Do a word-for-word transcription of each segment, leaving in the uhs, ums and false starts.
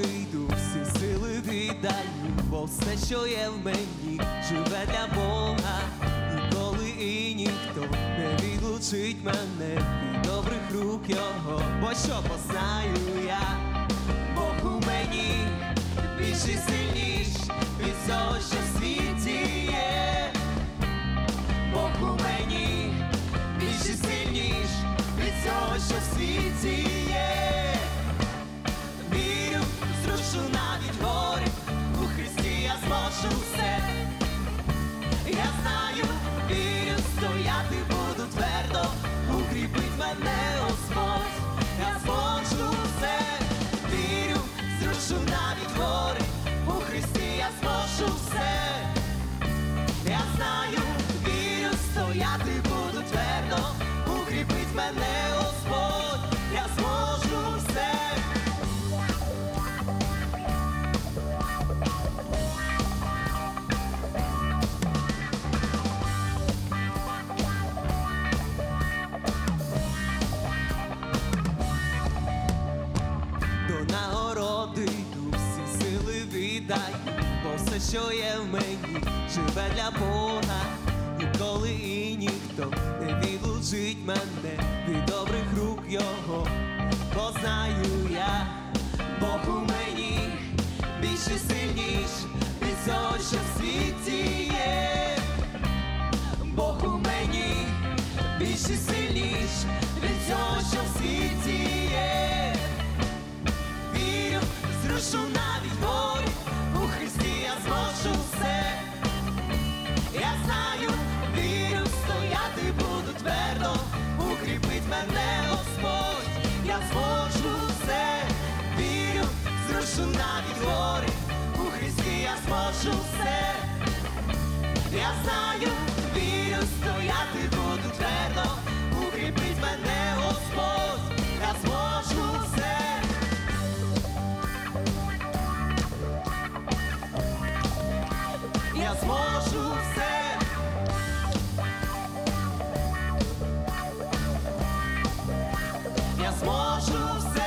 нагороди йду, всі сили віддаю, бо все, що є в мені, живе для Бога. Ніколи і ніхто не відлучить мене від добрих рук Його. Бо що познаю я, Бог у мені більший, сильніш від всього, що в світі є. Бог у мені більший, сильніш від всього, що в світі є. Вірю, зрушу навіть гори, у Христі я зможу все. Я знаю, вірю, стояти буду твердо, укріпить мене Господь. Я зможу все. Вірю, зрушу навіть гори, у Христі я зможу все. Я знаю, вірю, стояти буду твердо, укріпить мене Господь. Я зможу все. До нагороди йду, всі сили віддаю, бо все, що є в мені, живе для Бога. Ніколи і ніхто не відлучить мене від добрих рук Його. Бо знаю я, Бог у мені більший, сильніш від всього, що в світі є. Бог у мені більший, сильніш від всього, що в світі є. Вірю, зрушу навіть гори, у Христі я зможу все. Я знаю, вірю, стояти буду твердо, укріпить мене Господь. Я зможу все. Вірю, зрушу навіть гори, у Христі я зможу все. Я знаю, вірю, стояти буду твердо, укріпить мене Господь. Я зможу все. Я зможу все. Я зможу все.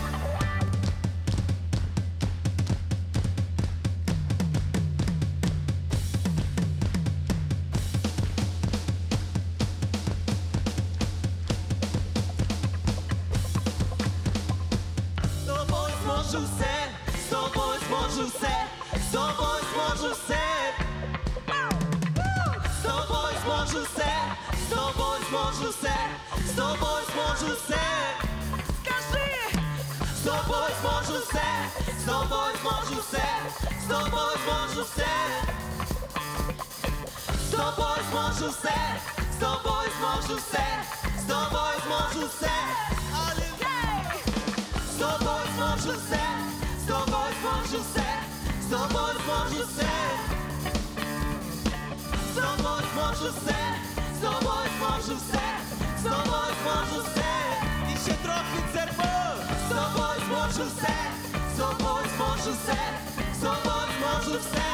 З тобою зможу все, з тобою зможу все, з тобою зможу все. З тобою зможу все, з тобою зможу все, з тобою зможу все. Скажи! З тобою зможу все, з тобою зможу все, з тобою зможу все. З тобою зможу все, з тобою зможу все, з тобою зможу все. З тобою зможу все, з тобою зможу все, з тобою зможу все. З тобою зможу все, з тобою зможу все, з тобою зможу все. І ще трохи церков. З тобою зможу все, з тобою зможу все, з тобою зможу все.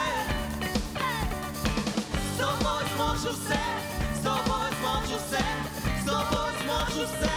З тобою зможу все, з тобою зможу все, з тобою зможу все.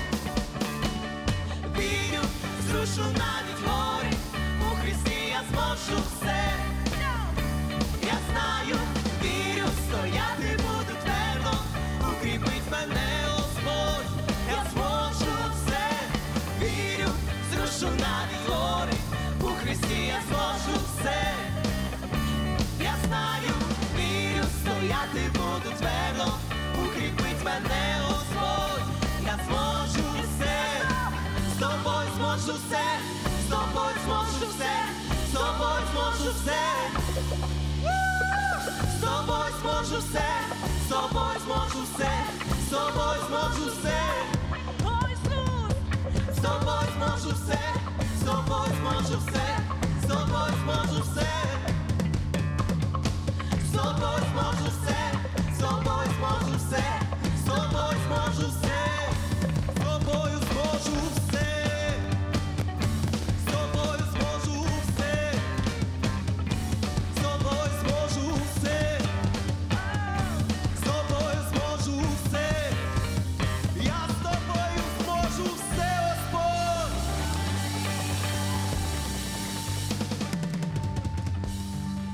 Вірю, зрушу навіть гори, у Христі я зможу все. Я знаю, вірю, стояти буду твердо, укріпить мене Господь. Я зможу все. Вірю, зрушу навіть гори, у Христі я зможу все. Я знаю, вірю, стояти буду твердо, укріпить мене Господь. Я зможу все. З тобою зможу все, з тобою зможу все, з тобою зможу все. З тобою зможу все, з тобою зможу все, з тобою зможу все. З тобою зможу все, з тобою зможу все.